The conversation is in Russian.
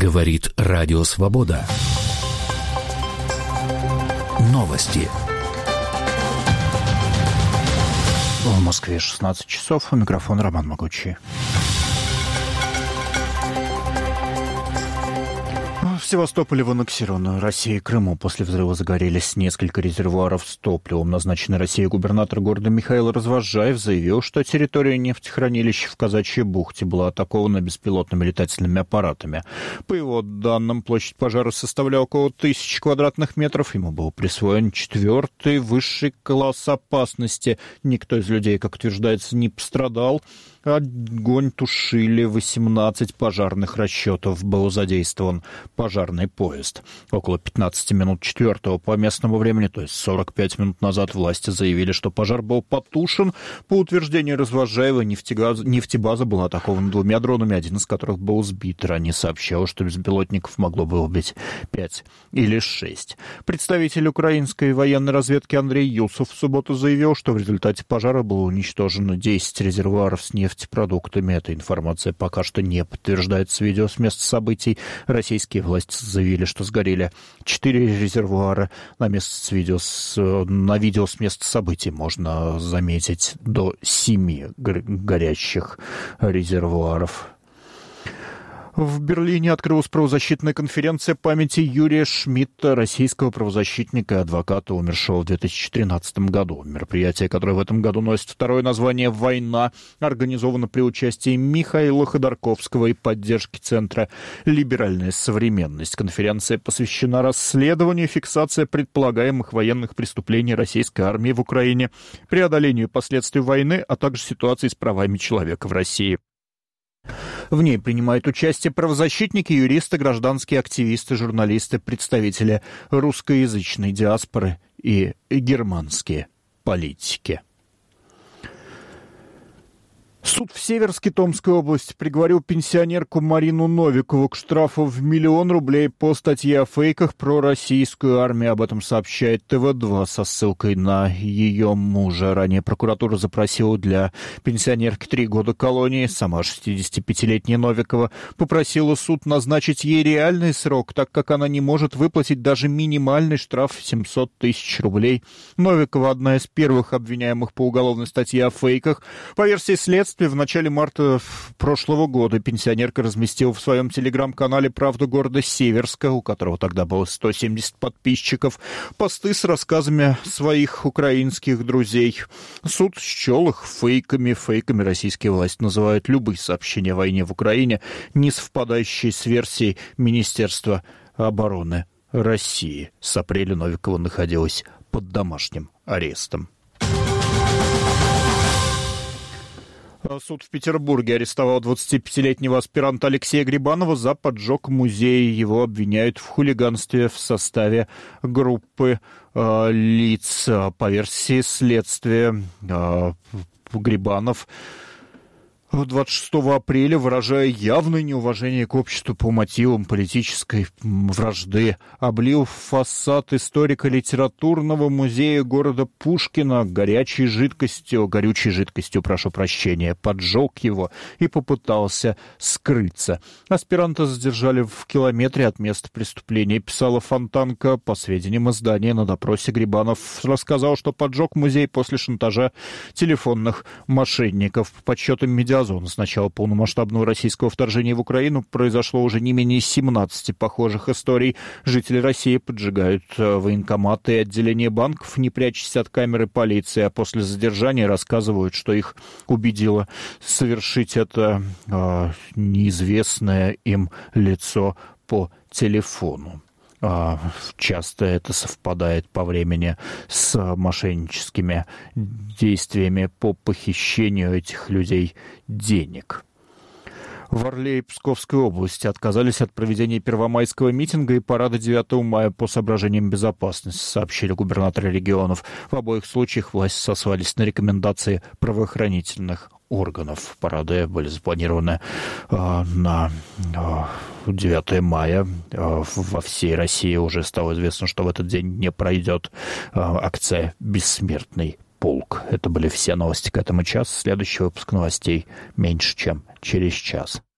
Говорит Радио Свобода. Новости. В Москве 16 часов. У микрофона Роман Могучий. В Севастополе, в аннексированную Россией Крыму после взрыва загорелись несколько резервуаров с топливом. Назначенный Россией губернатор города Михаил Развозжаев заявил, что территория нефтехранилища в Казачьей бухте была атакована беспилотными летательными аппаратами. По его данным, площадь пожара составляла около 1000 квадратных метров. Ему был присвоен 4-й высший класс опасности. Никто из людей, как утверждается, не пострадал. Огонь тушили 18 пожарных расчетов. Был задействован пожарный поезд. Около 15 минут 4-го по местному времени, то есть 45 минут назад, власти заявили, что пожар был потушен. По утверждению Развозжаева, нефтебаза была атакована 2 дронами, один из которых был сбит. Ранее сообщалось, что беспилотников могло бы убить 5 или 6. Представитель украинской военной разведки Андрей Юсов в субботу заявил, что в результате пожара было уничтожено 10 резервуаров с нефтепродуктами. Эта информация пока что не подтверждается видео с места событий. Российские власти заявили, что сгорели 4 резервуара. На видео с места событий можно заметить до 7 горящих резервуаров. В Берлине открылась правозащитная конференция памяти Юрия Шмидта, российского правозащитника и адвоката, умершего в 2013 году. Мероприятие, которое в этом году носит второе название «Война», организовано при участии Михаила Ходорковского и поддержки Центра «Либеральная современность». Конференция посвящена расследованию и фиксации предполагаемых военных преступлений российской армии в Украине, преодолению последствий войны, а также ситуации с правами человека в России. В ней принимают участие правозащитники, юристы, гражданские активисты, журналисты, представители русскоязычной диаспоры и германские политики. Суд в Северске Томской области приговорил пенсионерку Марину Новикову к штрафу в 1 000 000 рублей по статье о фейках про российскую армию. Об этом сообщает ТВ-2 со ссылкой на ее мужа. Ранее прокуратура запросила для пенсионерки 3 года колонии. Сама 65-летняя Новикова попросила суд назначить ей реальный срок, так как она не может выплатить даже минимальный штраф в 700 000 рублей. Новикова одна из первых обвиняемых по уголовной статье о фейках. По версии следствия, в начале марта прошлого года пенсионерка разместила в своем телеграм-канале «Правда города Северска», у которого тогда было 170 подписчиков, посты с рассказами своих украинских друзей. Суд счел их фейками. Фейками российские власти называют любые сообщения о войне в Украине, не совпадающие с версией Министерства обороны России. С апреля Новикова находилась под домашним арестом. Суд в Петербурге арестовал 25-летнего аспиранта Алексея Грибанова за поджог музея. Его обвиняют в хулиганстве в составе группы лиц. По версии следствия, Грибанов 26 апреля, выражая явное неуважение к обществу по мотивам политической вражды, облил фасад историко-литературного музея города Пушкина горючей жидкостью, поджег его и попытался скрыться. Аспиранта задержали в километре от места преступления, писала Фонтанка. По сведениям издания, на допросе Грибанов рассказал, что поджег музей после шантажа телефонных мошенников. По подсчетам Медиазона, с начала полномасштабного российского вторжения в Украину произошло уже не менее 17 похожих историй. Жители России поджигают военкоматы и отделения банков, не прячась от камеры полиции, а после задержания рассказывают, что их убедило совершить это неизвестное им лицо по телефону. Часто это совпадает по времени с мошенническими действиями по похищению этих людей денег. В Орле и Псковской области отказались от проведения первомайского митинга и парада 9 мая по соображениям безопасности, сообщили губернаторы регионов. В обоих случаях власти сослались на рекомендации правоохранительных органов. Парады были запланированы на 9 мая. Во всей России уже стало известно, что в этот день не пройдет акция «Бессмертный полк». Это были все новости к этому часу. Следующий выпуск новостей меньше чем через час.